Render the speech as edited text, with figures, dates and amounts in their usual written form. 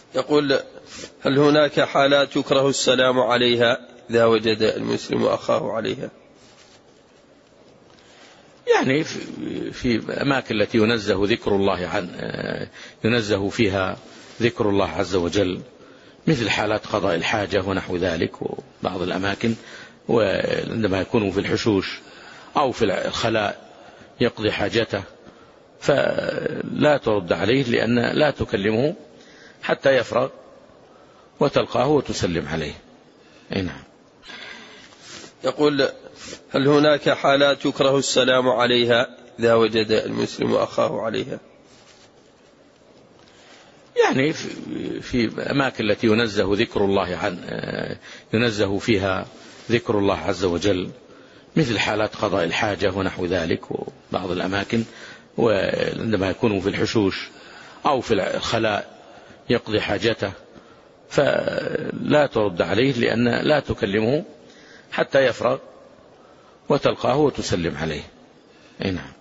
يقول: هل هناك حالات يكره السلام عليها إذا وجد المسلم أخاه عليها؟ يعني في الأماكن التي ينزه ذكر الله ينزه فيها ذكر الله عز وجل، مثل حالات قضاء الحاجة ونحو ذلك، وبعض الأماكن وعندما يكون في الحشوش أو في الخلاء يقضي حاجته، فلا ترد عليه، لأن لا تكلمه حتى يفرغ وتلقاه وتسلم عليه. نعم. يقول: هل هناك حالات يكره السلام عليها إذا وجد المسلم أخاه عليها؟ يعني في الأماكن التي ينزه ذكر الله ينزه فيها ذكر الله عز وجل، مثل حالات قضاء الحاجة ونحو ذلك، وبعض الأماكن وعندما يكون في الحشوش أو في الخلاء يقضي حاجته، فلا ترد عليه، لأن لا تكلمه حتى يفرغ وتلقاه وتسلم عليه. نعم.